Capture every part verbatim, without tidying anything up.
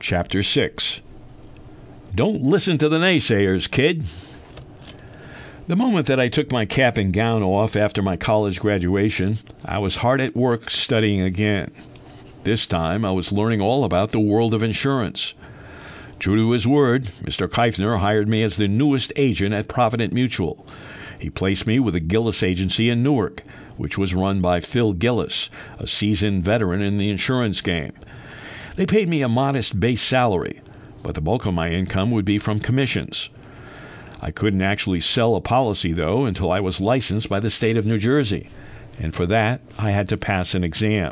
Chapter six. Don't listen to the naysayers, kid. The moment that I took my cap and gown off after my college graduation, I was hard at work studying again. This time, I was learning all about the world of insurance. True to his word, Mister Keifner hired me as the newest agent at Provident Mutual. He placed me with the Gillis Agency in Newark, which was run by Phil Gillis, a seasoned veteran in the insurance game. They paid me a modest base salary, but the bulk of my income would be from commissions. I couldn't actually sell a policy, though, until I was licensed by the state of New Jersey, and for that, I had to pass an exam.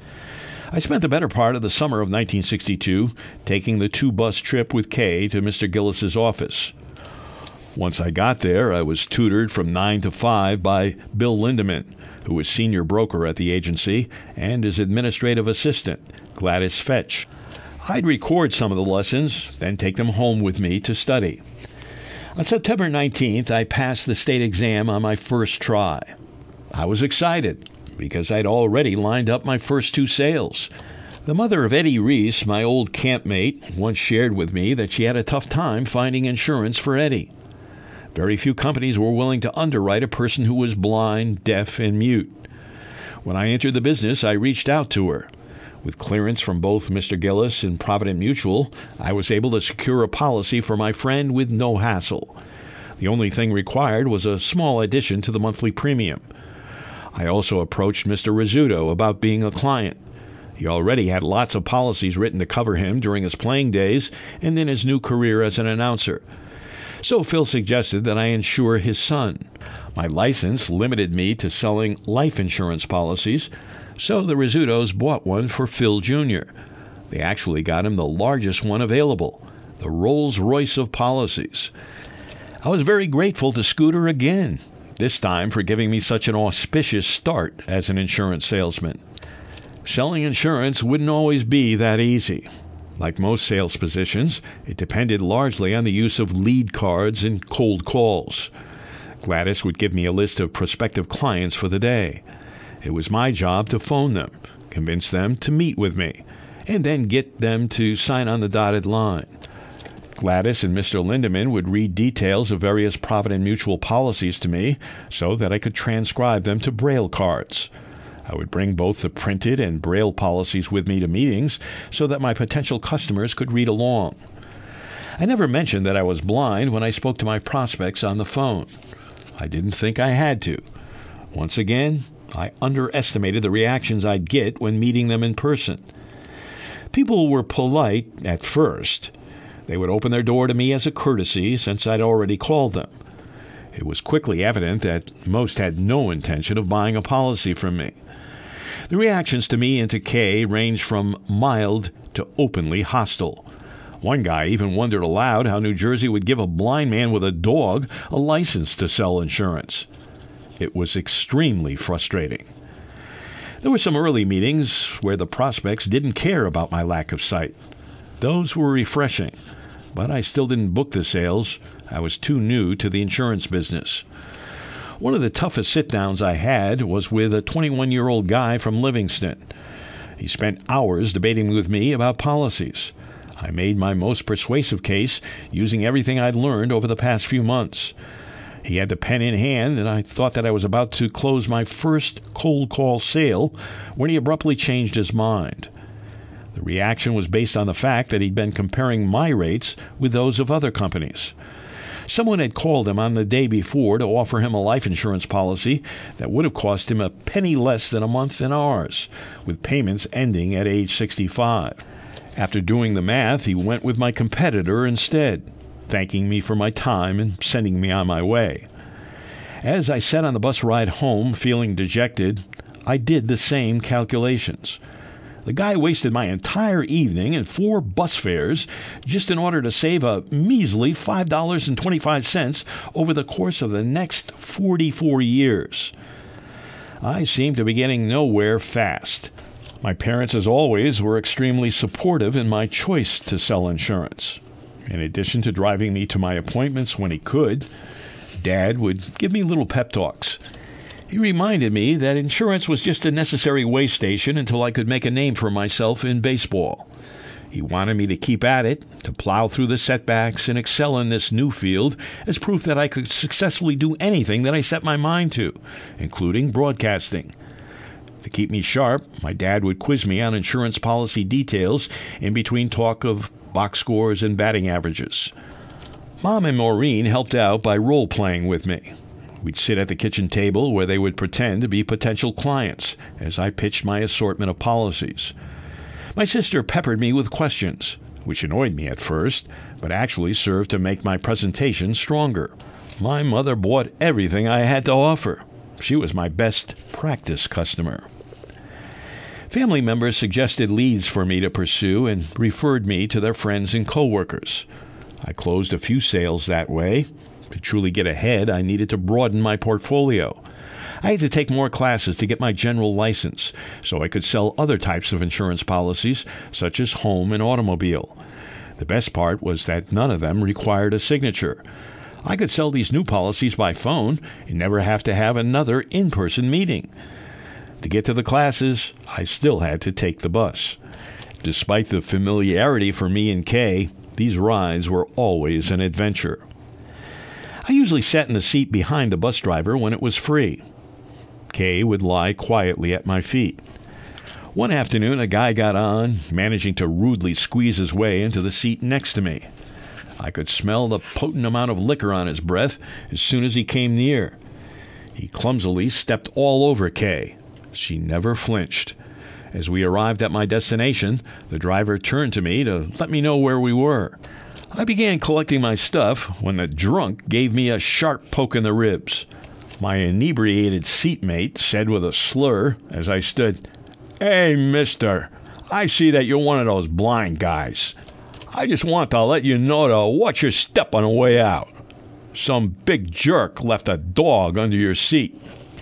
I spent the better part of the summer of nineteen sixty-two taking the two-bus trip with Kay to Mister Gillis's office. Once I got there, I was tutored from nine to five by Bill Lindeman, who was senior broker at the agency, and his administrative assistant, Gladys Fetch. I'd record some of the lessons, then take them home with me to study. On September nineteenth, I passed the state exam on my first try. I was excited because I'd already lined up my first two sales. The mother of Eddie Reese, my old campmate, once shared with me that she had a tough time finding insurance for Eddie. Very few companies were willing to underwrite a person who was blind, deaf, and mute. When I entered the business, I reached out to her. With clearance from both Mister Gillis and Provident Mutual, I was able to secure a policy for my friend with no hassle. The only thing required was a small addition to the monthly premium. I also approached Mister Rizzuto about being a client. He already had lots of policies written to cover him during his playing days and in his new career as an announcer. So Phil suggested that I insure his son. My license limited me to selling life insurance policies, so the Rizzutos bought one for Phil Junior They actually got him the largest one available, the Rolls-Royce of policies. I was very grateful to Scooter again, this time for giving me such an auspicious start as an insurance salesman. Selling insurance wouldn't always be that easy. Like most sales positions, it depended largely on the use of lead cards and cold calls. Gladys would give me a list of prospective clients for the day. It was my job to phone them, convince them to meet with me, and then get them to sign on the dotted line. Gladys and Mister Lindeman would read details of various Provident Mutual policies to me so that I could transcribe them to Braille cards. I would bring both the printed and Braille policies with me to meetings so that my potential customers could read along. I never mentioned that I was blind when I spoke to my prospects on the phone. I didn't think I had to. Once again, I underestimated the reactions I'd get when meeting them in person. People were polite at first. They would open their door to me as a courtesy since I'd already called them. It was quickly evident that most had no intention of buying a policy from me. The reactions to me and to Kay ranged from mild to openly hostile. One guy even wondered aloud how New Jersey would give a blind man with a dog a license to sell insurance. It was extremely frustrating. There were some early meetings where the prospects didn't care about my lack of sight. Those were refreshing, but I still didn't book the sales. I was too new to the insurance business. One of the toughest sit-downs I had was with a twenty-one-year-old guy from Livingston. He spent hours debating with me about policies. I made my most persuasive case using everything I'd learned over the past few months. He had the pen in hand, and I thought that I was about to close my first cold call sale when he abruptly changed his mind. The reaction was based on the fact that he'd been comparing my rates with those of other companies. Someone had called him on the day before to offer him a life insurance policy that would have cost him a penny less than a month in ours, with payments ending at age sixty-five. After doing the math, he went with my competitor instead, thanking me for my time and sending me on my way. As I sat on the bus ride home feeling dejected, I did the same calculations. The guy wasted my entire evening and four bus fares just in order to save a measly five dollars and twenty-five cents over the course of the next forty-four years. I seemed to be getting nowhere fast. My parents, as always, were extremely supportive in my choice to sell insurance. In addition to driving me to my appointments when he could, Dad would give me little pep talks. He reminded me that insurance was just a necessary way station until I could make a name for myself in baseball. He wanted me to keep at it, to plow through the setbacks and excel in this new field as proof that I could successfully do anything that I set my mind to, including broadcasting. To keep me sharp, my dad would quiz me on insurance policy details in between talk of box scores and batting averages. Mom and Maureen helped out by role-playing with me. We'd sit at the kitchen table where they would pretend to be potential clients as I pitched my assortment of policies. My sister peppered me with questions, which annoyed me at first, but actually served to make my presentation stronger. My mother bought everything I had to offer. She was my best practice customer. Family members suggested leads for me to pursue and referred me to their friends and coworkers. I closed a few sales that way. To truly get ahead, I needed to broaden my portfolio. I had to take more classes to get my general license so I could sell other types of insurance policies, such as home and automobile. The best part was that none of them required a signature. I could sell these new policies by phone and never have to have another in-person meeting. To get to the classes, I still had to take the bus. Despite the familiarity for me and Kay, these rides were always an adventure. I usually sat in the seat behind the bus driver when it was free. Kay would lie quietly at my feet. One afternoon, a guy got on, managing to rudely squeeze his way into the seat next to me. I could smell the potent amount of liquor on his breath as soon as he came near. He clumsily stepped all over Kay. She never flinched. As we arrived at my destination, the driver turned to me to let me know where we were. I began collecting my stuff when the drunk gave me a sharp poke in the ribs. My inebriated seatmate said with a slur as I stood, "Hey, mister, I see that you're one of those blind guys. I just want to let you know to watch your step on the way out. Some big jerk left a dog under your seat."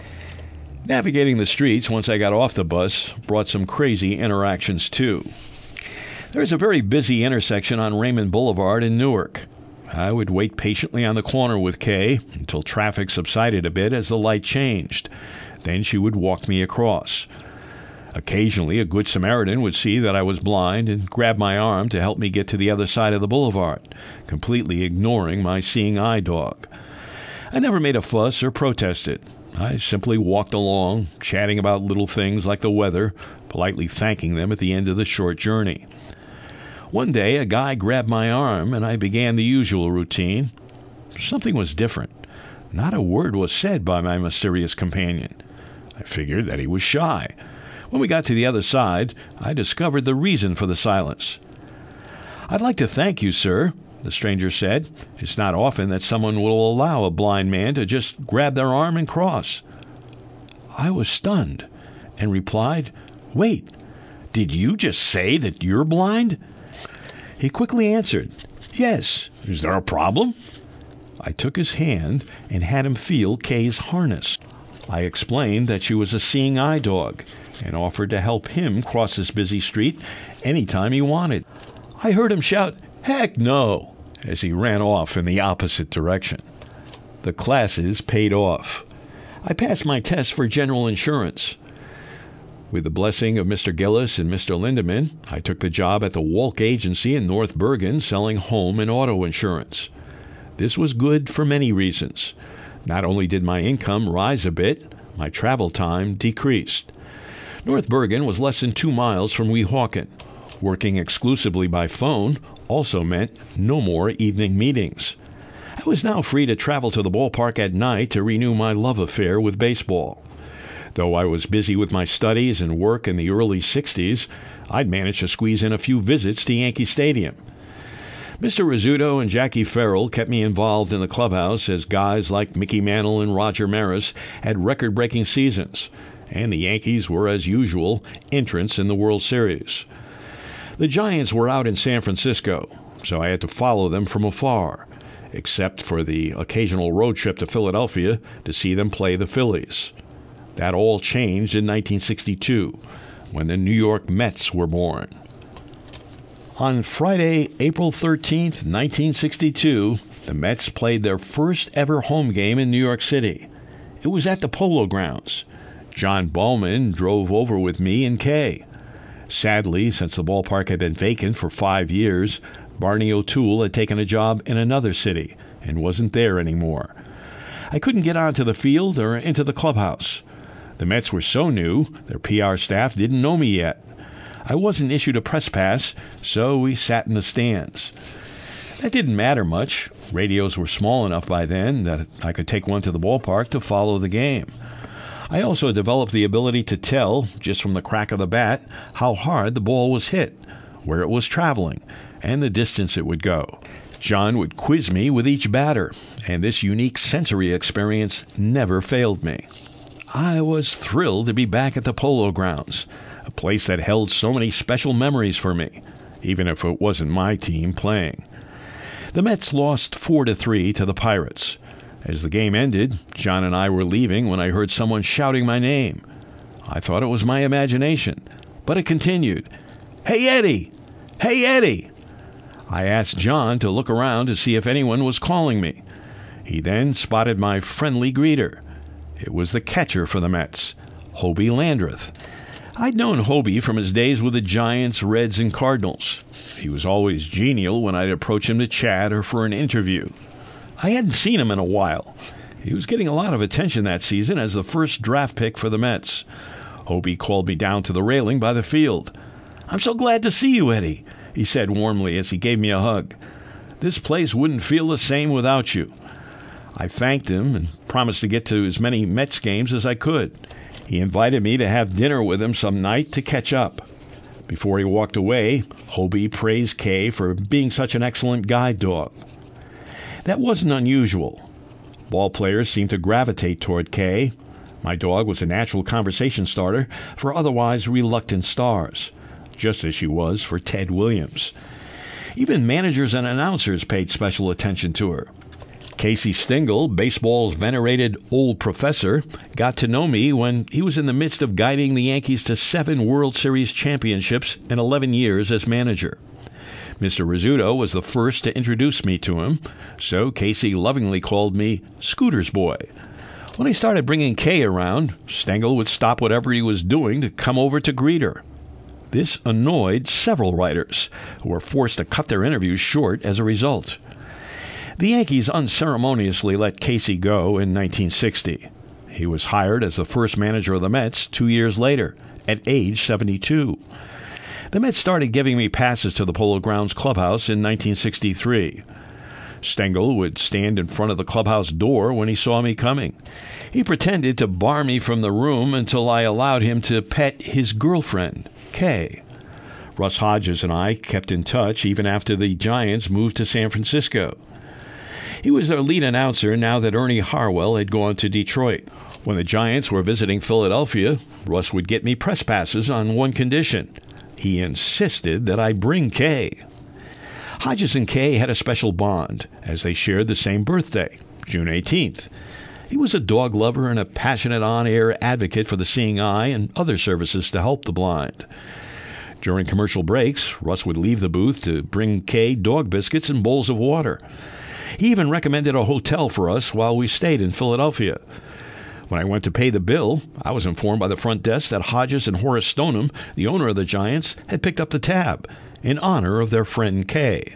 Navigating the streets once I got off the bus brought some crazy interactions too. There's a very busy intersection on Raymond Boulevard in Newark. I would wait patiently on the corner with Kay until traffic subsided a bit as the light changed. Then she would walk me across. Occasionally, a good Samaritan would see that I was blind and grab my arm to help me get to the other side of the boulevard, completely ignoring my seeing eye dog. I never made a fuss or protested. I simply walked along, chatting about little things like the weather, politely thanking them at the end of the short journey. One day, a guy grabbed my arm, and I began the usual routine. Something was different. Not a word was said by my mysterious companion. I figured that he was shy. When we got to the other side, I discovered the reason for the silence. "I'd like to thank you, sir," the stranger said. "It's not often that someone will allow a blind man to just grab their arm and cross." I was stunned and replied, "Wait, did you just say that you're blind?" He quickly answered, "Yes. Is there a problem?" I took his hand and had him feel Kay's harness. I explained that she was a seeing eye dog and offered to help him cross this busy street any time he wanted. I heard him shout, "Heck no," as he ran off in the opposite direction. The classes paid off. I passed my test for general insurance. With the blessing of Mister Gillis and Mister Lindeman, I took the job at the Walk Agency in North Bergen selling home and auto insurance. This was good for many reasons. Not only did my income rise a bit, my travel time decreased. North Bergen was less than two miles from Weehawken. Working exclusively by phone also meant no more evening meetings. I was now free to travel to the ballpark at night to renew my love affair with baseball. Though I was busy with my studies and work in the early sixties, I'd managed to squeeze in a few visits to Yankee Stadium. Mister Rizzuto and Jackie Farrell kept me involved in the clubhouse as guys like Mickey Mantle and Roger Maris had record-breaking seasons, and the Yankees were, as usual, entrants in the World Series. The Giants were out in San Francisco, so I had to follow them from afar, except for the occasional road trip to Philadelphia to see them play the Phillies. That all changed in nineteen sixty-two, when the New York Mets were born. On Friday, April thirteenth, nineteen sixty-two, the Mets played their first ever home game in New York City. It was at the Polo Grounds. John Bowman drove over with me and Kay. Sadly, since the ballpark had been vacant for five years, Barney O'Toole had taken a job in another city and wasn't there anymore. I couldn't get onto the field or into the clubhouse. The Mets were so new, their P R staff didn't know me yet. I wasn't issued a press pass, so we sat in the stands. That didn't matter much. Radios were small enough by then that I could take one to the ballpark to follow the game. I also developed the ability to tell, just from the crack of the bat, how hard the ball was hit, where it was traveling, and the distance it would go. John would quiz me with each batter, and this unique sensory experience never failed me. I was thrilled to be back at the Polo Grounds, a place that held so many special memories for me, even if it wasn't my team playing. The Mets lost four to three to the Pirates. As the game ended, John and I were leaving when I heard someone shouting my name. I thought it was my imagination, but it continued. "Hey, Eddie! Hey, Eddie!" I asked John to look around to see if anyone was calling me. He then spotted my friendly greeter. It was the catcher for the Mets, Hobie Landreth. I'd known Hobie from his days with the Giants, Reds, and Cardinals. He was always genial when I'd approach him to chat or for an interview. I hadn't seen him in a while. He was getting a lot of attention that season as the first draft pick for the Mets. Hobie called me down to the railing by the field. "I'm so glad to see you, Eddie," he said warmly as he gave me a hug. "This place wouldn't feel the same without you." I thanked him and promised to get to as many Mets games as I could. He invited me to have dinner with him some night to catch up. Before he walked away, Hobie praised Kay for being such an excellent guide dog. That wasn't unusual. Ball players seemed to gravitate toward Kay. My dog was a natural conversation starter for otherwise reluctant stars, just as she was for Ted Williams. Even managers and announcers paid special attention to her. Casey Stengel, baseball's venerated old professor, got to know me when he was in the midst of guiding the Yankees to seven World Series championships in eleven years as manager. Mister Rizzuto was the first to introduce me to him, so Casey lovingly called me Scooter's boy. When I started bringing Kay around, Stengel would stop whatever he was doing to come over to greet her. This annoyed several writers, who were forced to cut their interviews short as a result. The Yankees unceremoniously let Casey go in nineteen sixty. He was hired as the first manager of the Mets two years later, at age seventy-two. The Mets started giving me passes to the Polo Grounds clubhouse in nineteen sixty-three. Stengel would stand in front of the clubhouse door when he saw me coming. He pretended to bar me from the room until I allowed him to pet his girlfriend, Kay. Russ Hodges and I kept in touch even after the Giants moved to San Francisco. He was their lead announcer now that Ernie Harwell had gone to Detroit. When the Giants were visiting Philadelphia, Russ would get me press passes on one condition. He insisted that I bring Kay. Hodges and Kay had a special bond, as they shared the same birthday, June eighteenth. He was a dog lover and a passionate on-air advocate for the seeing eye and other services to help the blind. During commercial breaks, Russ would leave the booth to bring Kay dog biscuits and bowls of water. He even recommended a hotel for us while we stayed in Philadelphia. When I went to pay the bill, I was informed by the front desk that Hodges and Horace Stoneham, the owner of the Giants, had picked up the tab in honor of their friend Kay.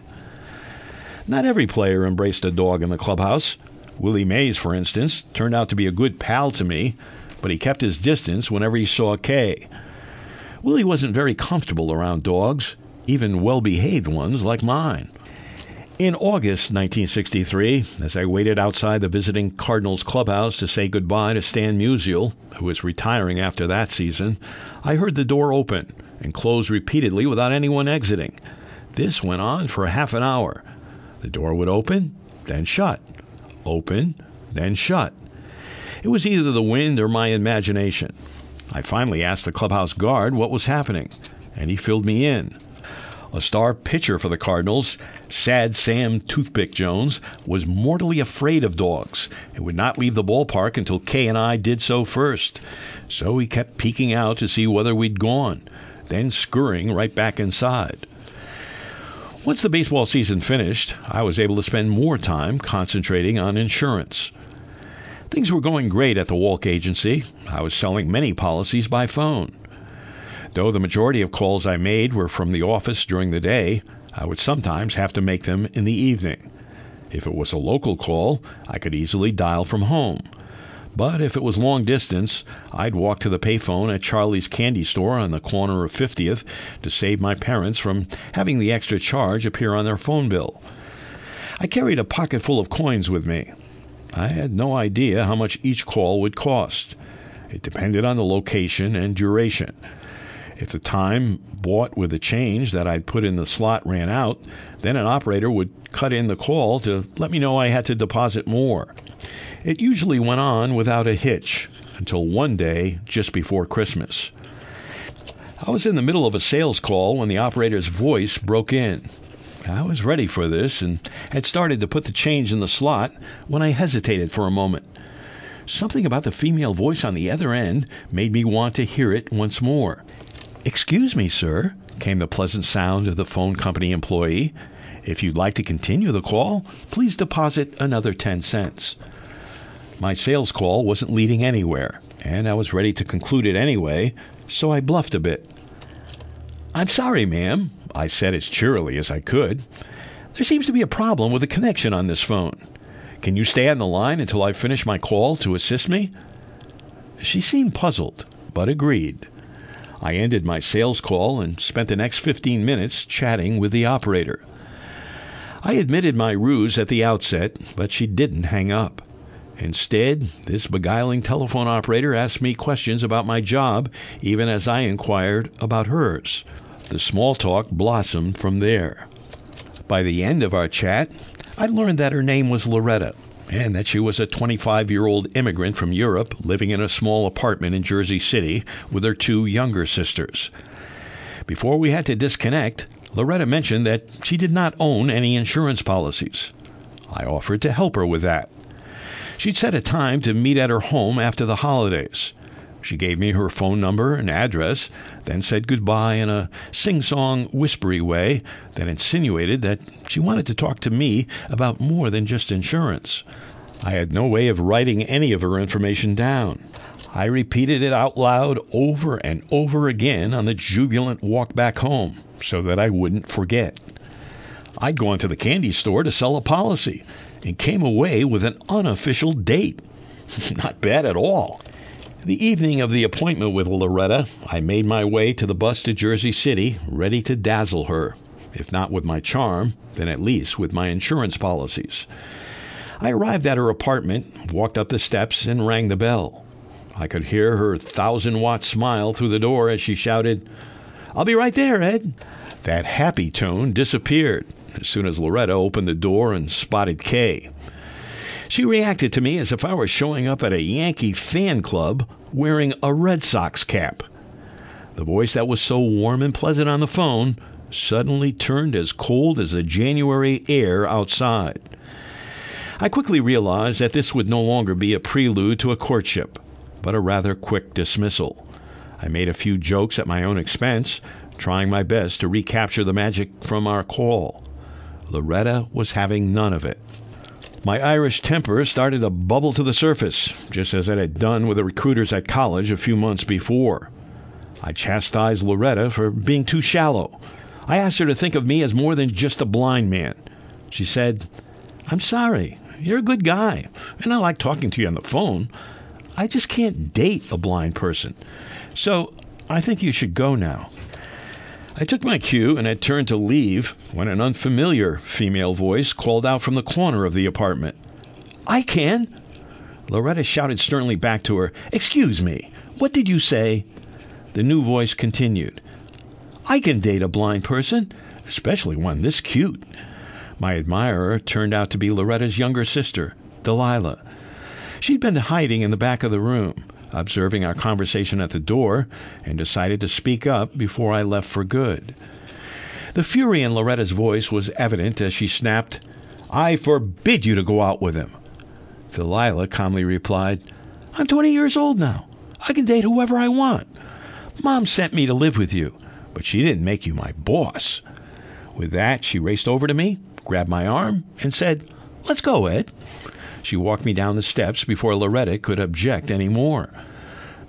Not every player embraced a dog in the clubhouse. Willie Mays, for instance, turned out to be a good pal to me, but he kept his distance whenever he saw Kay. Willie wasn't very comfortable around dogs, even well-behaved ones like mine. In August nineteen sixty-three, as I waited outside the visiting Cardinals clubhouse to say goodbye to Stan Musial, who was retiring after that season, I heard the door open and close repeatedly without anyone exiting. This went on for half an hour. The door would open, then shut. Open, then shut. It was either the wind or my imagination. I finally asked the clubhouse guard what was happening, and he filled me in. A star pitcher for the Cardinals, Sad Sam Toothpick Jones, was mortally afraid of dogs and would not leave the ballpark until Kay and I did so first. So he kept peeking out to see whether we'd gone, then scurrying right back inside. Once the baseball season finished, I was able to spend more time concentrating on insurance. Things were going great at the Walk Agency. I was selling many policies by phone. Though the majority of calls I made were from the office during the day, I would sometimes have to make them in the evening. If it was a local call, I could easily dial from home. But if it was long distance, I'd walk to the payphone at Charlie's Candy Store on the corner of fiftieth to save my parents from having the extra charge appear on their phone bill. I carried a pocket full of coins with me. I had no idea how much each call would cost. It depended on the location and duration. If the time bought with the change that I'd put in the slot ran out, then an operator would cut in the call to let me know I had to deposit more. It usually went on without a hitch until one day just before Christmas. I was in the middle of a sales call when the operator's voice broke in. I was ready for this and had started to put the change in the slot when I hesitated for a moment. Something about the female voice on the other end made me want to hear it once more. "Excuse me, sir," came the pleasant sound of the phone company employee. "If you'd like to continue the call, please deposit another ten cents. My sales call wasn't leading anywhere, and I was ready to conclude it anyway, so I bluffed a bit. "I'm sorry, ma'am," I said as cheerily as I could. "There seems to be a problem with the connection on this phone. Can you stay on the line until I finish my call to assist me?" She seemed puzzled, but agreed. I ended my sales call and spent the next fifteen minutes chatting with the operator. I admitted my ruse at the outset, but she didn't hang up. Instead, this beguiling telephone operator asked me questions about my job, even as I inquired about hers. The small talk blossomed from there. By the end of our chat, I learned that her name was Loretta, and that she was a twenty-five-year-old immigrant from Europe living in a small apartment in Jersey City with her two younger sisters. Before we had to disconnect, Loretta mentioned that she did not own any insurance policies. I offered to help her with that. She'd set a time to meet at her home after the holidays. She gave me her phone number and address, then said goodbye in a sing-song, whispery way that insinuated that she wanted to talk to me about more than just insurance. I had no way of writing any of her information down. I repeated it out loud over and over again on the jubilant walk back home so that I wouldn't forget. I'd gone to the candy store to sell a policy and came away with an unofficial date. Not bad at all. The evening of the appointment with Loretta, I made my way to the bus to Jersey City, ready to dazzle her, if not with my charm, then at least with my insurance policies. I arrived at her apartment, walked up the steps, and rang the bell. I could hear her thousand-watt smile through the door as she shouted, "I'll be right there, Ed." That happy tone disappeared as soon as Loretta opened the door and spotted Kay. She reacted to me as if I were showing up at a Yankee fan club wearing a Red Sox cap. The voice that was so warm and pleasant on the phone suddenly turned as cold as the January air outside. I quickly realized that this would no longer be a prelude to a courtship, but a rather quick dismissal. I made a few jokes at my own expense, trying my best to recapture the magic from our call. Loretta was having none of it. My Irish temper started to bubble to the surface, just as it had done with the recruiters at college a few months before. I chastised Loretta for being too shallow. I asked her to think of me as more than just a blind man. She said, "I'm sorry. You're a good guy, and I like talking to you on the phone. I just can't date a blind person. So I think you should go now." I took my cue and had turned to leave when an unfamiliar female voice called out from the corner of the apartment. "I can!" Loretta shouted sternly back to her, "Excuse me, what did you say?" The new voice continued, "I can date a blind person, especially one this cute." My admirer turned out to be Loretta's younger sister, Delilah. She'd been hiding in the back of the room, observing our conversation at the door, and decided to speak up before I left for good. The fury in Loretta's voice was evident as she snapped, "I forbid you to go out with him." Delilah calmly replied, "I'm twenty years old now. I can date whoever I want. Mom sent me to live with you, but she didn't make you my boss." With that, she raced over to me, grabbed my arm, and said, "Let's go, Ed." She walked me down the steps before Loretta could object any more.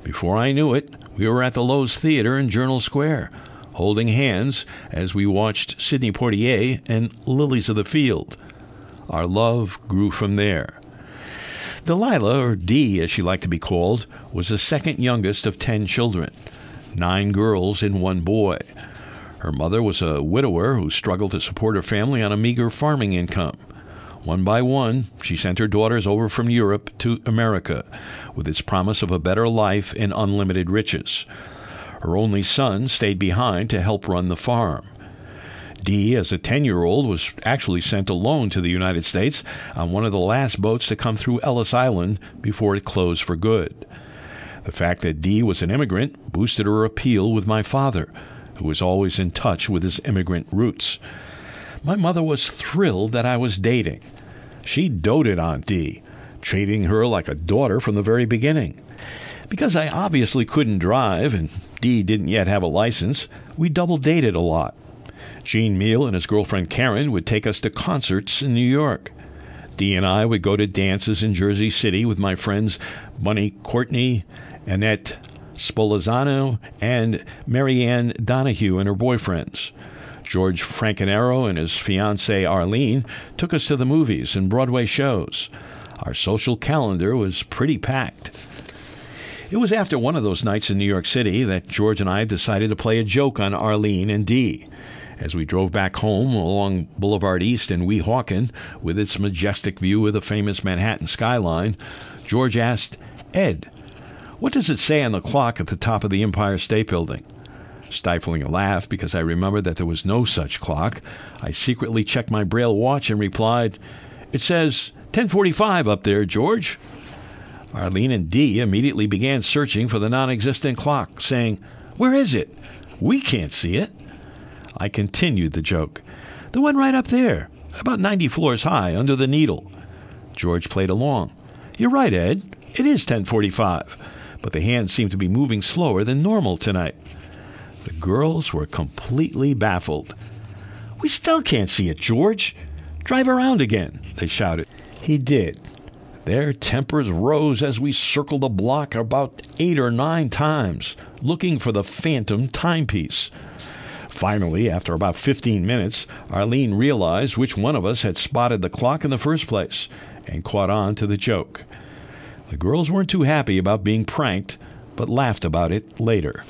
Before I knew it, we were at the Lowe's Theater in Journal Square, holding hands as we watched Sidney Poitier and Lilies of the Field. Our love grew from there. Delilah, or Dee as she liked to be called, was the second youngest of ten children, nine girls and one boy. Her mother was a widower who struggled to support her family on a meager farming income. One by one, she sent her daughters over from Europe to America, with its promise of a better life and unlimited riches. Her only son stayed behind to help run the farm. Dee, as a ten-year-old, was actually sent alone to the United States on one of the last boats to come through Ellis Island before it closed for good. The fact that Dee was an immigrant boosted her appeal with my father, who was always in touch with his immigrant roots. My mother was thrilled that I was dating. She doted on Dee, treating her like a daughter from the very beginning. Because I obviously couldn't drive and Dee didn't yet have a license, we double-dated a lot. Gene Meal and his girlfriend Karen would take us to concerts in New York. Dee and I would go to dances in Jersey City with my friends Bunny Courtney, Annette Spolazzano, and Marianne Donahue and her boyfriends. George Francanero and his fiancée Arlene took us to the movies and Broadway shows. Our social calendar was pretty packed. It was after one of those nights in New York City that George and I decided to play a joke on Arlene and Dee. As we drove back home along Boulevard East in Weehawken, with its majestic view of the famous Manhattan skyline, George asked, "Ed, what does it say on the clock at the top of the Empire State Building?" Stifling a laugh because I remembered that there was no such clock, I secretly checked my Braille watch and replied, "It says ten forty-five up there, George." Arlene and Dee immediately began searching for the non-existent clock, saying, "Where is it? We can't see it." I continued the joke. "The one right up there, about ninety floors high, under the Needle." George played along. "You're right, Ed. It is ten forty-five, but the hands seem to be moving slower than normal tonight." The girls were completely baffled. "We still can't see it, George. Drive around again," they shouted. He did. Their tempers rose as we circled the block about eight or nine times, looking for the phantom timepiece. Finally, after about fifteen minutes, Arlene realized which one of us had spotted the clock in the first place and caught on to the joke. The girls weren't too happy about being pranked, but laughed about it later.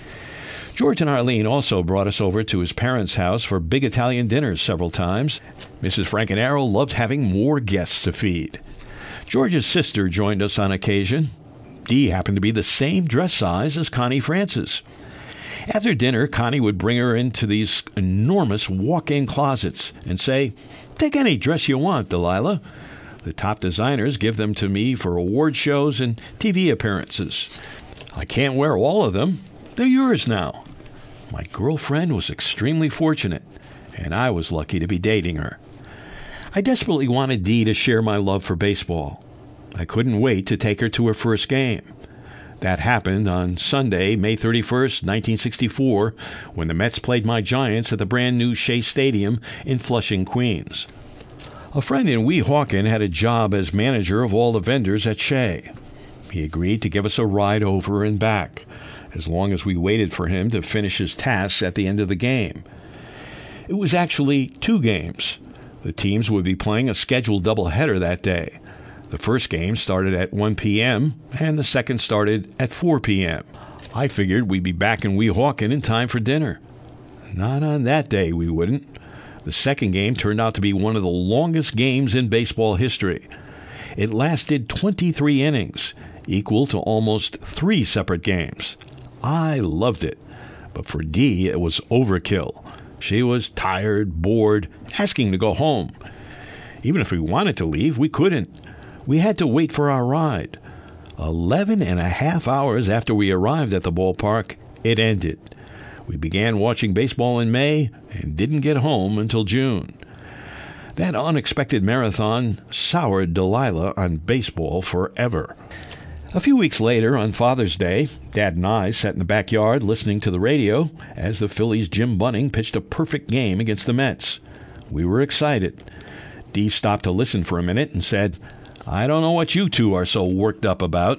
George and Arlene also brought us over to his parents' house for big Italian dinners several times. Missus Francanero loved having more guests to feed. George's sister joined us on occasion. Dee happened to be the same dress size as Connie Francis. After dinner, Connie would bring her into these enormous walk-in closets and say, "Take any dress you want, Delilah. The top designers give them to me for award shows and T V appearances. I can't wear all of them. They're yours now." My girlfriend was extremely fortunate, and I was lucky to be dating her. I desperately wanted Dee to share my love for baseball. I couldn't wait to take her to her first game. That happened on Sunday, May thirty-first, nineteen sixty-four, when the Mets played my Giants at the brand-new Shea Stadium in Flushing, Queens. A friend in Weehawken had a job as manager of all the vendors at Shea. He agreed to give us a ride over and back, as long as we waited for him to finish his tasks at the end of the game. It was actually two games. The teams would be playing a scheduled doubleheader that day. The first game started at one p.m., and the second started at four p.m. I figured we'd be back in Weehawken in time for dinner. Not on that day, we wouldn't. The second game turned out to be one of the longest games in baseball history. It lasted twenty-three innings, equal to almost three separate games. I loved it, but for Dee, it was overkill. She was tired, bored, asking to go home. Even if we wanted to leave, we couldn't. We had to wait for our ride. Eleven and a half hours after we arrived at the ballpark, it ended. We began watching baseball in May and didn't get home until June. That unexpected marathon soured Delilah on baseball forever. A few weeks later, on Father's Day, Dad and I sat in the backyard listening to the radio as the Phillies' Jim Bunning pitched a perfect game against the Mets. We were excited. Dee stopped to listen for a minute and said, "I don't know what you two are so worked up about,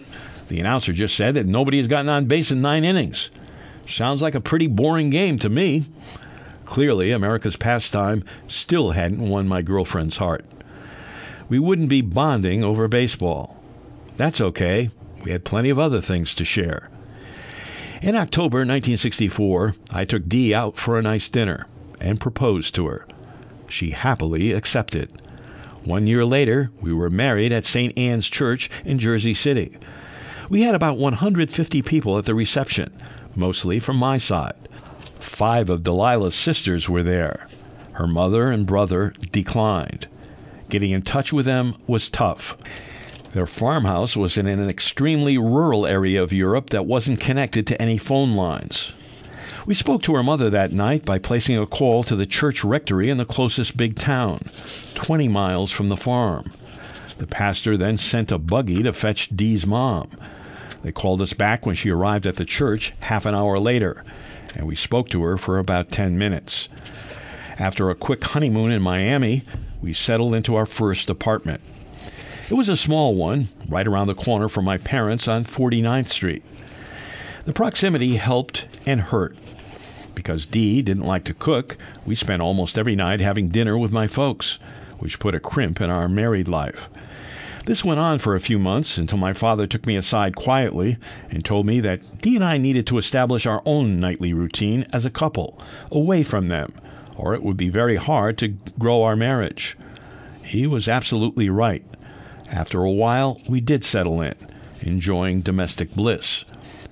The announcer just said that nobody has gotten on base in nine innings. Sounds like a pretty boring game to me. Clearly, America's pastime still hadn't won my girlfriend's heart. We wouldn't be bonding over baseball. That's okay. We had plenty of other things to share. In October nineteen sixty-four, I took Dee out for a nice dinner and proposed to her. She happily accepted. One year later, we were married at Saint Anne's Church in Jersey City. We had about one hundred fifty people at the reception, mostly from my side. Five of Delilah's sisters were there. Her mother and brother declined. Getting in touch with them was tough. Their farmhouse was in an extremely rural area of Europe that wasn't connected to any phone lines. We spoke to her mother that night by placing a call to the church rectory in the closest big town, twenty miles from the farm. The pastor then sent a buggy to fetch Dee's mom. They called us back when she arrived at the church half an hour later, and we spoke to her for about ten minutes. After a quick honeymoon in Miami, we settled into our first apartment. It was a small one, right around the corner from my parents on forty-ninth Street. The proximity helped and hurt. Because Dee didn't like to cook, we spent almost every night having dinner with my folks, which put a crimp in our married life. This went on for a few months until my father took me aside quietly and told me that Dee and I needed to establish our own nightly routine as a couple, away from them, or it would be very hard to grow our marriage. He was absolutely right. After a while, we did settle in, enjoying domestic bliss.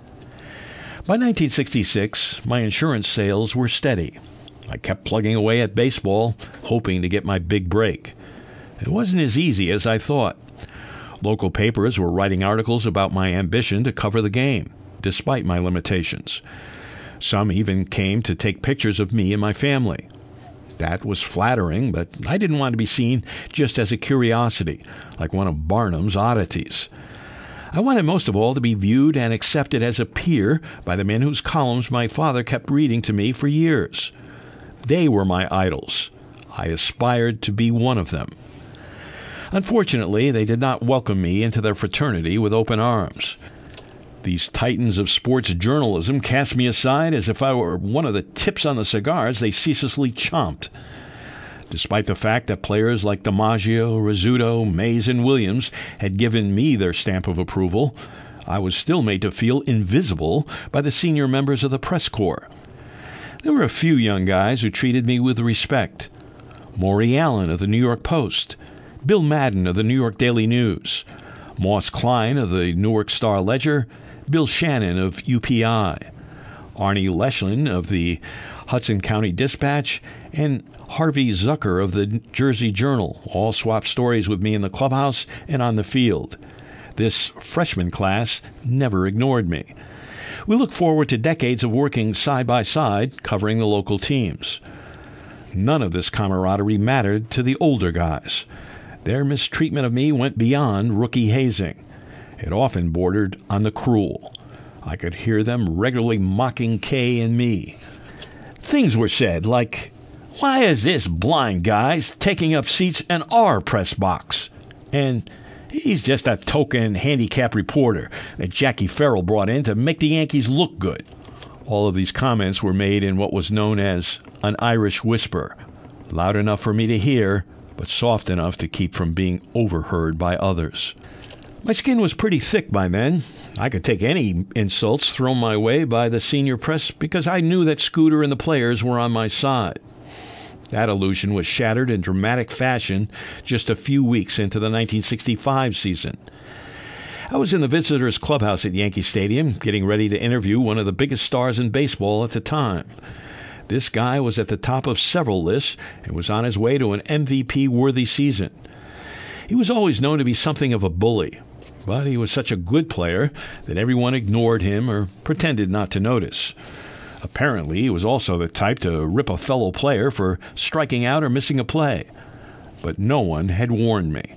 By nineteen sixty-six, my insurance sales were steady. I kept plugging away at baseball, hoping to get my big break. It wasn't as easy as I thought. Local papers were writing articles about my ambition to cover the game, despite my limitations. Some even came to take pictures of me and my family. That was flattering, but I didn't want to be seen just as a curiosity, like one of Barnum's oddities. I wanted most of all to be viewed and accepted as a peer by the men whose columns my father kept reading to me for years. They were my idols. I aspired to be one of them. Unfortunately, they did not welcome me into their fraternity with open arms. These titans of sports journalism cast me aside as if I were one of the tips on the cigars they ceaselessly chomped. Despite the fact that players like DiMaggio, Rizzuto, Mays, and Williams had given me their stamp of approval, I was still made to feel invisible by the senior members of the press corps. There were a few young guys who treated me with respect. Maury Allen of the New York Post, Bill Madden of the New York Daily News, Moss Klein of the Newark Star-Ledger, Bill Shannon of U P I, Arnie Leschlin of the Hudson County Dispatch, and Harvey Zucker of the Jersey Journal all swapped stories with me in the clubhouse and on the field. This freshman class never ignored me. We look forward to decades of working side by side, covering the local teams. None of this camaraderie mattered to the older guys. Their mistreatment of me went beyond rookie hazing. It often bordered on the cruel. I could hear them regularly mocking Kay and me. Things were said like, "Why is this blind guy's taking up seats in our press box?" And "He's just a token handicap reporter that Jackie Farrell brought in to make the Yankees look good." All of these comments were made in what was known as an Irish whisper, loud enough for me to hear, but soft enough to keep from being overheard by others. My skin was pretty thick by then. I could take any insults thrown my way by the senior press because I knew that Scooter and the players were on my side. That illusion was shattered in dramatic fashion just a few weeks into the nineteen sixty-five season. I was in the visitors' clubhouse at Yankee Stadium getting ready to interview one of the biggest stars in baseball at the time. This guy was at the top of several lists and was on his way to an M V P-worthy season. He was always known to be something of a bully, but he was such a good player that everyone ignored him or pretended not to notice. Apparently, he was also the type to rip a fellow player for striking out or missing a play. But no one had warned me.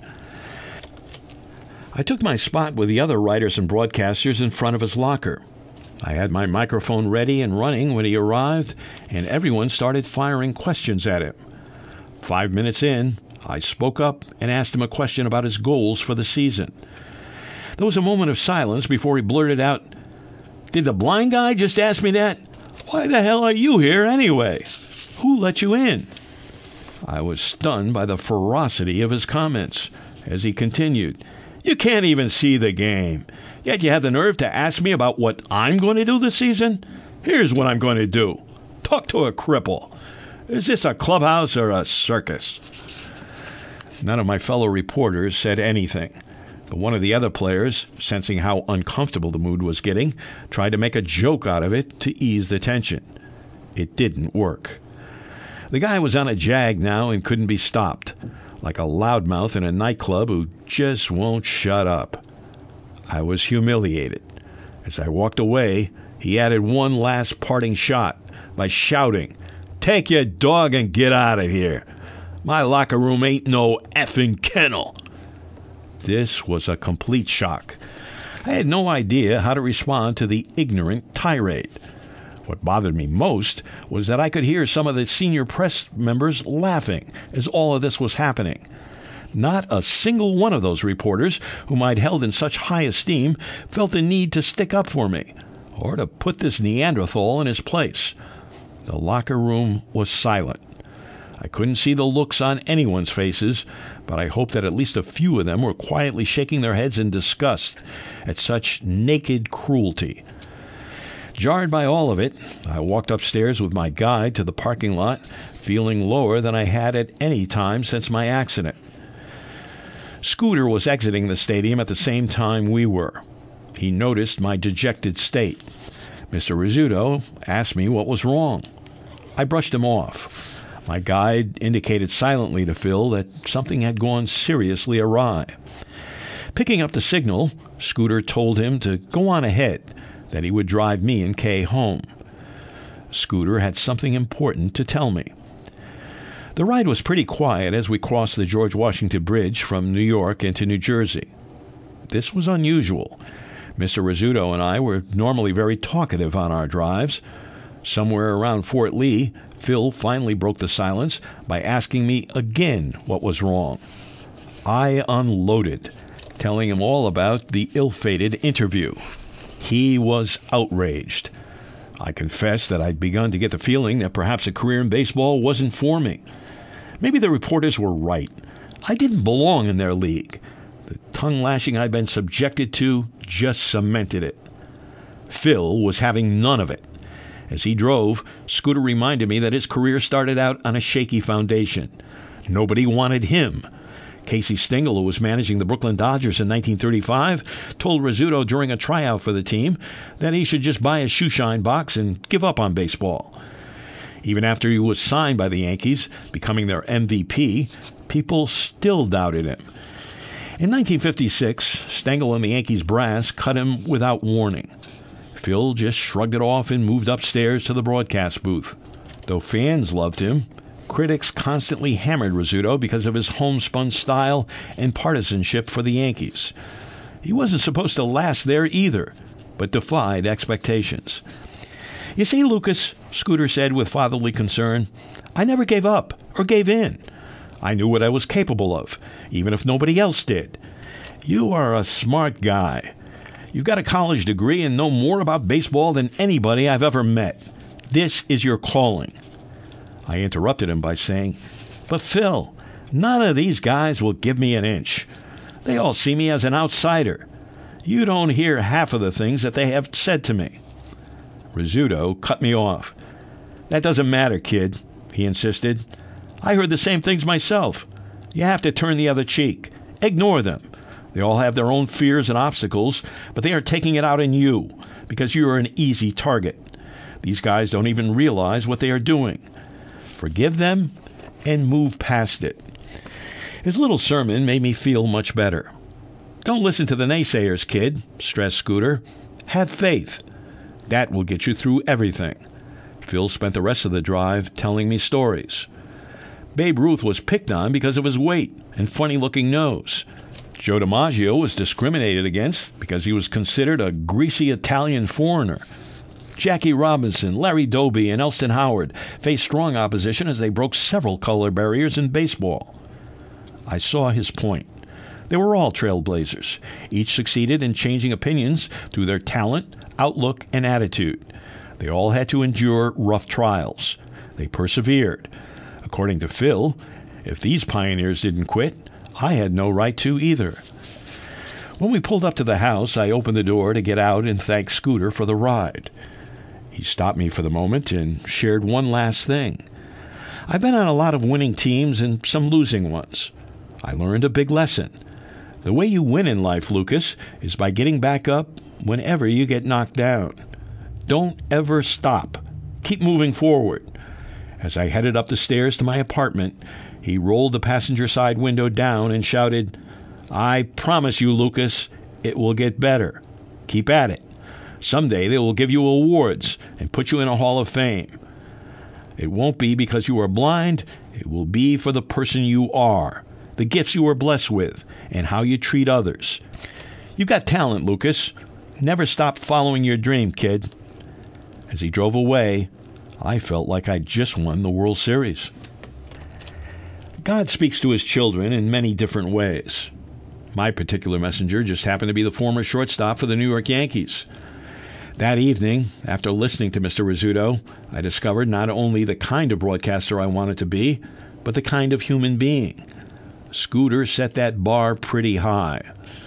I took my spot with the other writers and broadcasters in front of his locker. I had my microphone ready and running when he arrived, and everyone started firing questions at him. Five minutes in, I spoke up and asked him a question about his goals for the season. There was a moment of silence before he blurted out, "Did the blind guy just ask me that? Why the hell are you here anyway? Who let you in?" I was stunned by the ferocity of his comments as he continued, "You can't even see the game, yet you have the nerve to ask me about what I'm going to do this season? Here's what I'm going to do. Talk to a cripple. Is this a clubhouse or a circus?" None of my fellow reporters said anything, but one of the other players, sensing how uncomfortable the mood was getting, tried to make a joke out of it to ease the tension. It didn't work. The guy was on a jag now and couldn't be stopped, like a loudmouth in a nightclub who just won't shut up. I was humiliated. As I walked away, he added one last parting shot by shouting, "Take your dog and get out of here. My locker room ain't no effing kennel." This was a complete shock. I had no idea how to respond to the ignorant tirade. What bothered me most was that I could hear some of the senior press members laughing as all of this was happening. Not a single one of those reporters, whom I'd held in such high esteem, felt the need to stick up for me or to put this Neanderthal in his place. The locker room was silent. I couldn't see the looks on anyone's faces, but I hoped that at least a few of them were quietly shaking their heads in disgust at such naked cruelty. Jarred by all of it, I walked upstairs with my guide to the parking lot, feeling lower than I had at any time since my accident. Scooter was exiting the stadium at the same time we were. He noticed my dejected state. Mister Rizzuto asked me what was wrong. I brushed him off. My guide indicated silently to Phil that something had gone seriously awry. Picking up the signal, Scooter told him to go on ahead, that he would drive me and Kay home. Scooter had something important to tell me. The ride was pretty quiet as we crossed the George Washington Bridge from New York into New Jersey. This was unusual. Mister Rizzuto and I were normally very talkative on our drives. Somewhere around Fort Lee, Phil finally broke the silence by asking me again what was wrong. I unloaded, telling him all about the ill-fated interview. He was outraged. I confessed that I'd begun to get the feeling that perhaps a career in baseball wasn't for me. Maybe the reporters were right. I didn't belong in their league. The tongue-lashing I'd been subjected to just cemented it. Phil was having none of it. As he drove, Scooter reminded me that his career started out on a shaky foundation. Nobody wanted him. Casey Stengel, who was managing the Brooklyn Dodgers in nineteen thirty-five, told Rizzuto during a tryout for the team that he should just buy a shoeshine box and give up on baseball. Even after he was signed by the Yankees, becoming their M V P, people still doubted him. In nineteen fifty-six, Stengel and the Yankees brass cut him without warning. Phil just shrugged it off and moved upstairs to the broadcast booth. Though fans loved him, critics constantly hammered Rizzuto because of his homespun style and partisanship for the Yankees. He wasn't supposed to last there either, but defied expectations. "You see, Lucas," Scooter said with fatherly concern, "I never gave up or gave in. I knew what I was capable of, even if nobody else did. You are a smart guy. You've got a college degree and know more about baseball than anybody I've ever met. This is your calling." I interrupted him by saying, "But Phil, none of these guys will give me an inch. They all see me as an outsider. You don't hear half of the things that they have said to me." Rizzuto cut me off. "That doesn't matter, kid," he insisted. "I heard the same things myself. You have to turn the other cheek. Ignore them. They all have their own fears and obstacles, but they are taking it out on you because you are an easy target. These guys don't even realize what they are doing. Forgive them and move past it." His little sermon made me feel much better. "Don't listen to the naysayers, kid," stressed Scooter. "Have faith. That will get you through everything." Phil spent the rest of the drive telling me stories. Babe Ruth was picked on because of his weight and funny-looking nose. Joe DiMaggio was discriminated against because he was considered a greasy Italian foreigner. Jackie Robinson, Larry Doby, and Elston Howard faced strong opposition as they broke several color barriers in baseball. I saw his point. They were all trailblazers. Each succeeded in changing opinions through their talent, outlook, and attitude. They all had to endure rough trials. They persevered. According to Phil, if these pioneers didn't quit, I had no right to either. When we pulled up to the house, I opened the door to get out and thank Scooter for the ride. He stopped me for the moment and shared one last thing. I've been on a lot of winning teams and some losing ones. I learned a big lesson. The way you win in life, Lucas, is by getting back up whenever you get knocked down. Don't ever stop. Keep moving forward. As I headed up the stairs to my apartment, he rolled the passenger side window down and shouted, "I promise you, Lucas, it will get better. Keep at it. Someday they will give you awards and put you in a Hall of Fame. It won't be because you are blind. It will be for the person you are, the gifts you are blessed with, and how you treat others. You've got talent, Lucas. Never stop following your dream, kid." As he drove away, I felt like I'd just won the World Series. God speaks to his children in many different ways. My particular messenger just happened to be the former shortstop for the New York Yankees. That evening, after listening to Mister Rizzuto, I discovered not only the kind of broadcaster I wanted to be, but the kind of human being. Scooter set that bar pretty high.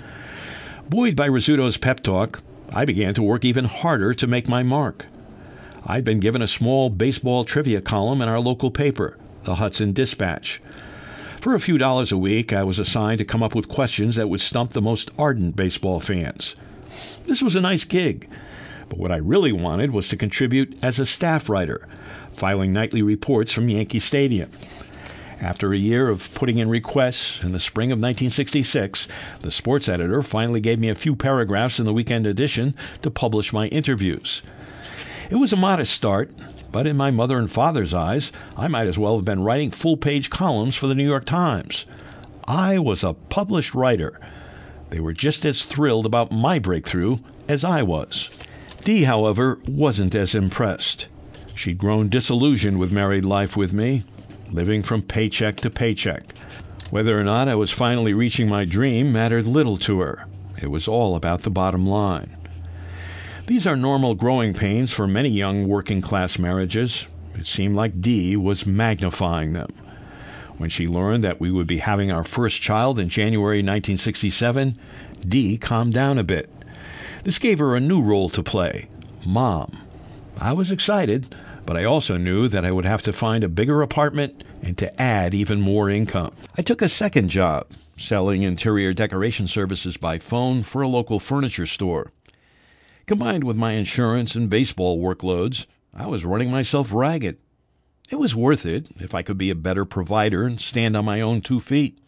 Buoyed by Rizzuto's pep talk, I began to work even harder to make my mark. I'd been given a small baseball trivia column in our local paper, the Hudson Dispatch. For a few dollars a week, I was assigned to come up with questions that would stump the most ardent baseball fans. This was a nice gig, but what I really wanted was to contribute as a staff writer, filing nightly reports from Yankee Stadium. After a year of putting in requests, in the spring of nineteen sixty-six, the sports editor finally gave me a few paragraphs in the weekend edition to publish my interviews. It was a modest start, but in my mother and father's eyes, I might as well have been writing full-page columns for the New York Times. I was a published writer. They were just as thrilled about my breakthrough as I was. Dee, however, wasn't as impressed. She'd grown disillusioned with married life with me, living from paycheck to paycheck. Whether or not I was finally reaching my dream mattered little to her. It was all about the bottom line. These are normal growing pains for many young working-class marriages. It seemed like Dee was magnifying them. When she learned that we would be having our first child in January nineteen sixty-seven, Dee calmed down a bit. This gave her a new role to play, Mom. I was excited, but I also knew that I would have to find a bigger apartment and to add even more income. I took a second job, selling interior decoration services by phone for a local furniture store. Combined with my insurance and baseball workloads, I was running myself ragged. It was worth it if I could be a better provider and stand on my own two feet.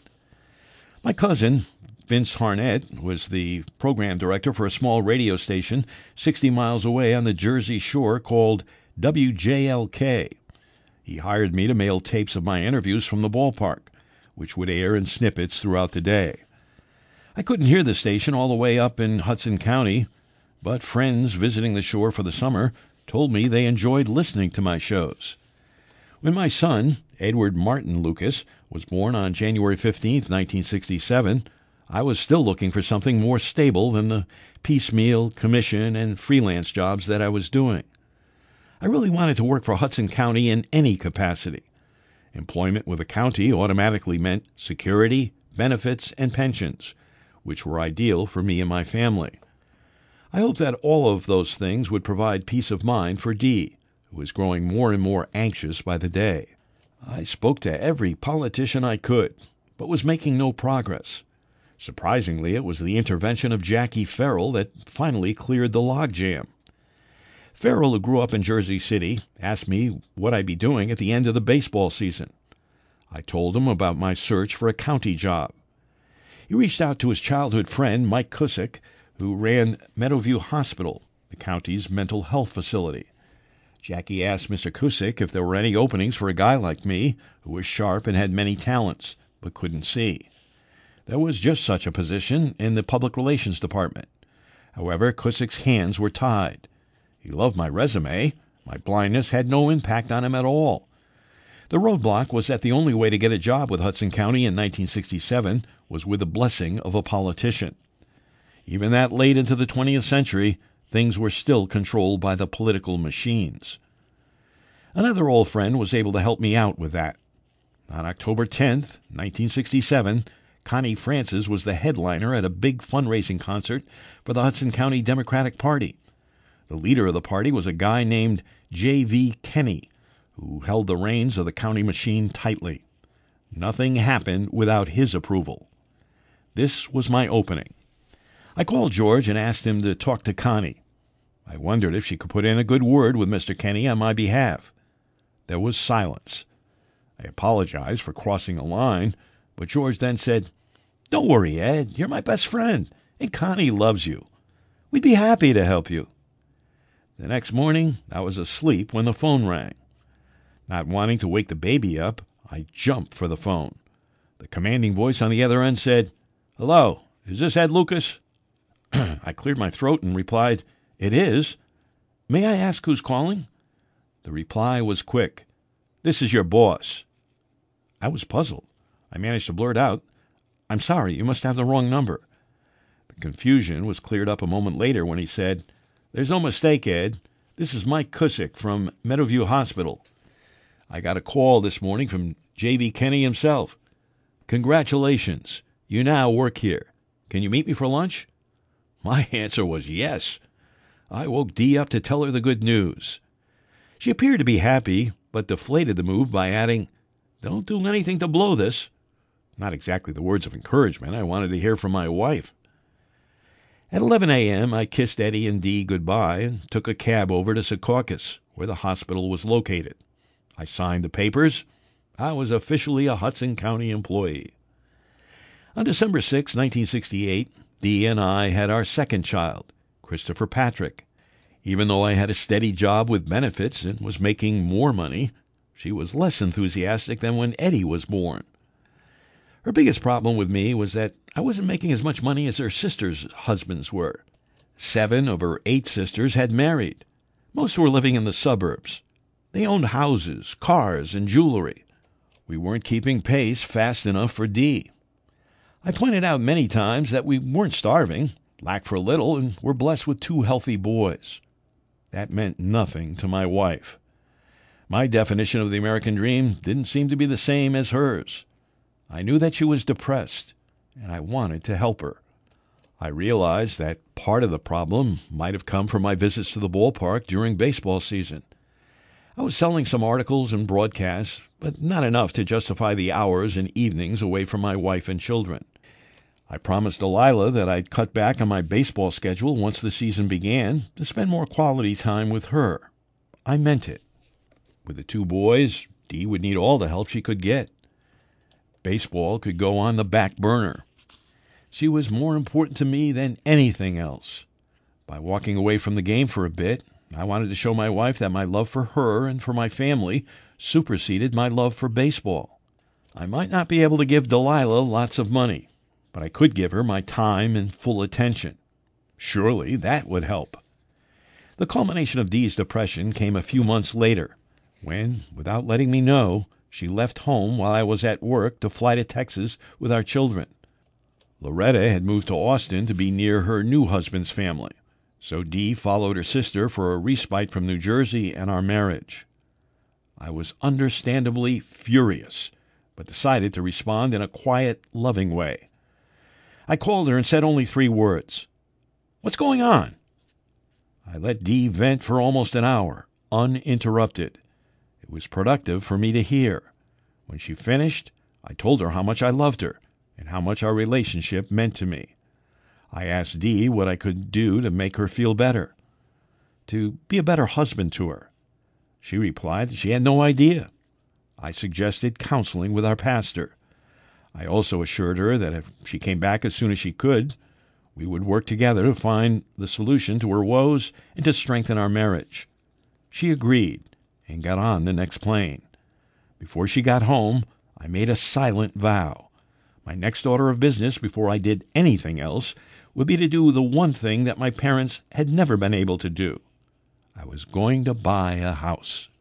My cousin, Vince Harnett, was the program director for a small radio station sixty miles away on the Jersey Shore called W J L K. He hired me to mail tapes of my interviews from the ballpark, which would air in snippets throughout the day. I couldn't hear the station all the way up in Hudson County, but friends visiting the shore for the summer told me they enjoyed listening to my shows. When my son, Edward Martin Lucas, was born on January fifteenth, nineteen sixty-seven, I was still looking for something more stable than the piecemeal, commission, and freelance jobs that I was doing. I really wanted to work for Hudson County in any capacity. Employment with the county automatically meant security, benefits, and pensions, which were ideal for me and my family. I hoped that all of those things would provide peace of mind for Dee, who was growing more and more anxious by the day. I spoke to every politician I could, but was making no progress. Surprisingly, it was the intervention of Jackie Farrell that finally cleared the logjam. Farrell, who grew up in Jersey City, asked me what I'd be doing at the end of the baseball season. I told him about my search for a county job. He reached out to his childhood friend, Mike Cusick, who ran Meadowview Hospital, the county's mental health facility. Jackie asked Mister Cusick if there were any openings for a guy like me, who was sharp and had many talents, but couldn't see. There was just such a position in the public relations department. However, Cusick's hands were tied. He loved my resume. My blindness had no impact on him at all. The roadblock was that the only way to get a job with Hudson County in nineteen sixty-seven was with the blessing of a politician. Even that late into the twentieth century, things were still controlled by the political machines. Another old friend was able to help me out with that. On October tenth, nineteen sixty-seven, Connie Francis was the headliner at a big fundraising concert for the Hudson County Democratic Party. The leader of the party was a guy named J V Kenney, who held the reins of the county machine tightly. Nothing happened without his approval. This was my opening. I called George and asked him to talk to Connie. I wondered if she could put in a good word with Mister Kenney on my behalf. There was silence. I apologized for crossing a line, but George then said, "Don't worry, Ed. You're my best friend, and Connie loves you. We'd be happy to help you." The next morning, I was asleep when the phone rang. Not wanting to wake the baby up, I jumped for the phone. The commanding voice on the other end said, "Hello, is this Ed Lucas?" I cleared my throat and replied, "It is. May I ask who's calling?" The reply was quick. "This is your boss." I was puzzled. I managed to blurt out, "I'm sorry, you must have the wrong number." The confusion was cleared up a moment later when he said, "There's no mistake, Ed. This is Mike Cusick from Meadowview Hospital. I got a call this morning from J V Kenney himself. Congratulations. You now work here. Can you meet me for lunch?" My answer was yes. I woke Dee up to tell her the good news. She appeared to be happy, but deflated the move by adding, "Don't do anything to blow this." Not exactly the words of encouragement I wanted to hear from my wife. At eleven a.m., I kissed Eddie and Dee goodbye and took a cab over to Secaucus, where the hospital was located. I signed the papers. I was officially a Hudson County employee. On December sixth, nineteen sixty-eight, Dee and I had our second child, Christopher Patrick. Even though I had a steady job with benefits and was making more money, she was less enthusiastic than when Eddie was born. Her biggest problem with me was that I wasn't making as much money as her sisters' husbands were. Seven of her eight sisters had married. Most were living in the suburbs. They owned houses, cars, and jewelry. We weren't keeping pace fast enough for Dee. I pointed out many times that we weren't starving, lacked for little, and were blessed with two healthy boys. That meant nothing to my wife. My definition of the American dream didn't seem to be the same as hers. I knew that she was depressed, and I wanted to help her. I realized that part of the problem might have come from my visits to the ballpark during baseball season. I was selling some articles and broadcasts, but not enough to justify the hours and evenings away from my wife and children. I promised Delilah that I'd cut back on my baseball schedule once the season began to spend more quality time with her. I meant it. With the two boys, Dee would need all the help she could get. Baseball could go on the back burner. She was more important to me than anything else. By walking away from the game for a bit, I wanted to show my wife that my love for her and for my family superseded my love for baseball. I might not be able to give Delilah lots of money, but I could give her my time and full attention. Surely that would help. The culmination of Dee's depression came a few months later, when, without letting me know, she left home while I was at work to fly to Texas with our children. Loretta had moved to Austin to be near her new husband's family, so Dee followed her sister for a respite from New Jersey and our marriage. I was understandably furious, but decided to respond in a quiet, loving way. I called her and said only three words. "What's going on?" I let Dee vent for almost an hour, uninterrupted. It was productive for me to hear. When she finished, I told her how much I loved her and how much our relationship meant to me. I asked Dee what I could do to make her feel better, to be a better husband to her. She replied that she had no idea. I suggested counseling with our pastor. I also assured her that if she came back as soon as she could, we would work together to find the solution to her woes and to strengthen our marriage. She agreed and got on the next plane. Before she got home, I made a silent vow. My next order of business, before I did anything else, would be to do the one thing that my parents had never been able to do. I was going to buy a house.